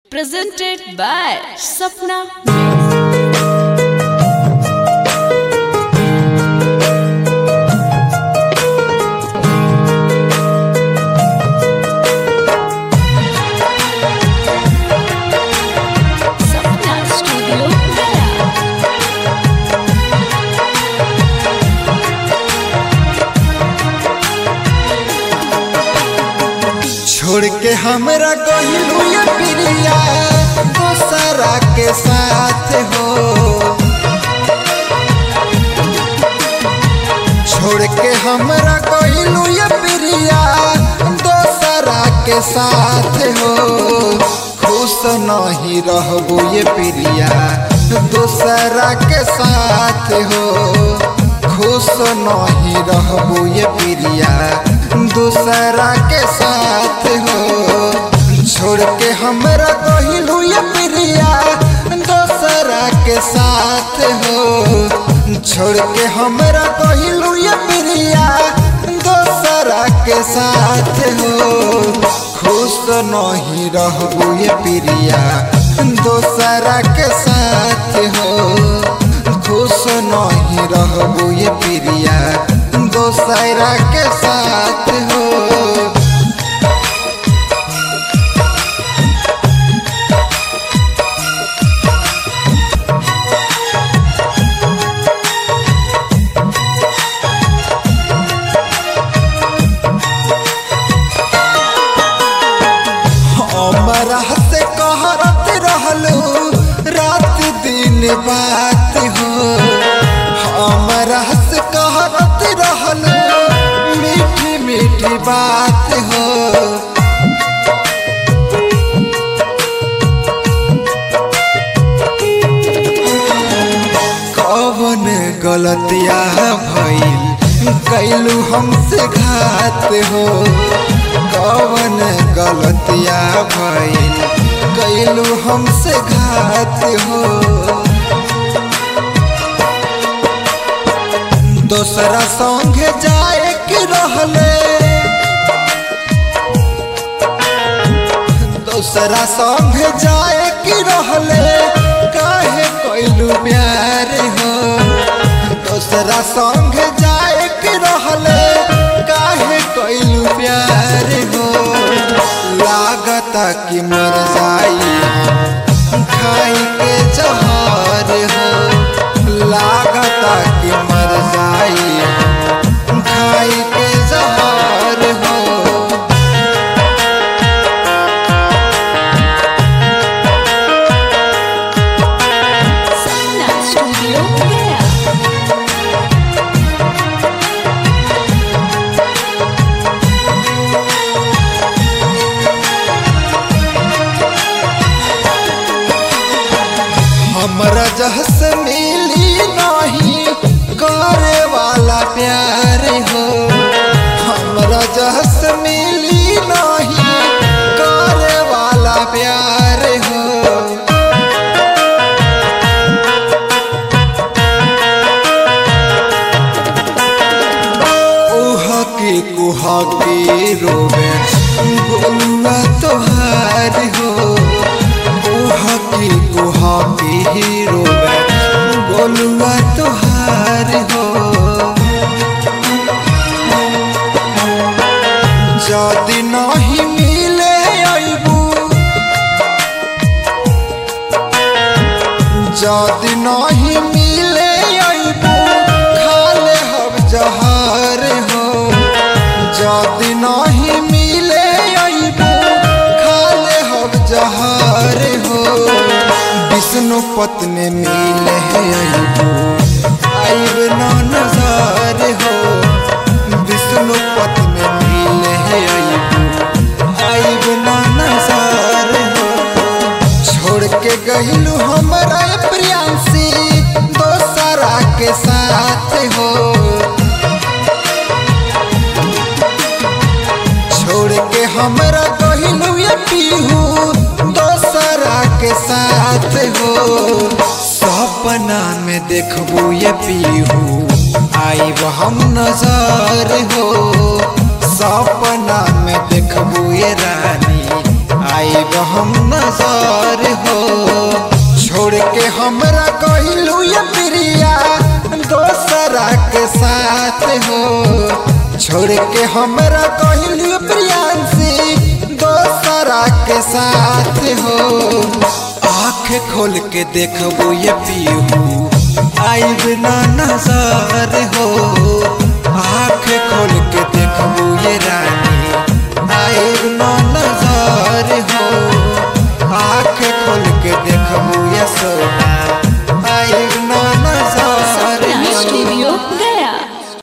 Presented by Sapna. छोड़ के हमरा गइलू ये पिरिया दूसरा के साथ हो। छोड़ के हमरा गइलू ये पिरिया दूसरा के साथ हो। खुश नहीं रहबो ये पिरिया दूसरा के साथ हो। खुश नहीं रहबो ये पिरिया दूसरा के साथ हो। छोड़ के हमरा गइलू ये पिरिया दूसरा के साथ हो। छोड़ के हमरा गइलू ये पिरिया दूसरा के साथ हो। खुश नहीं रहबो ये पिरिया दूसरा के साथ हो। खुश नहीं रहबो ये पिरिया दूसरा के साथ हो। हमरा से कहरत रहलू रात दिन बात हो। हमरा से कहरत रहलू मीठी मीठी बात हो। कौन गलतिया भइल कैलू हमसे घात हो। कौन गलतिया भइल कैलू हमसे घात हो। दूसरा संगे जाए के रहले दूसरा संगे जाए के रहले काहे कैलू प्यार हो। दूसरा संगे जाए के रहले काहे कैलू प्यार हो। लागता कि मर जाई खाई के जहर हो। लागता कि मर जाई खाई के जहर हो। Sapna Studio Gaya. हमरा जहस मिली नहीं करे वाला प्यार हो। हमरा जहस मिली नहीं करे वाला प्यार हो। कुहकी रोवे गोलुआ तोहार हो। कुहकी रोवे गोलुआ तोहार हो। जदि नहीं मिले अइबू जदि नहीं मिले अइबू खाले हम जहर हो। जदि नहीं मिले अइबू खाले हम जहर हो। विष्णु पत्नी मिले अइबू आइब ना नजर हो। विष्णु पत्नी मिले अइबू आइब ना नजर हो। छोड़ के गइलू हमरा प्रियांशी दोसरा के साथ हो। छोड़ के हमरा गइलू ये पीहू दोसरा के साथ हो। सपना में देखबू ये पीहू आइब हम नजर हो। सपना में देखबू ये रानी आइब हम नजर हो। छोड़ के हमरा कहली प्रियांशी दोसरा के साथ हो। आँख खोल के देखबो ये पीहू आइब ना नजर हो।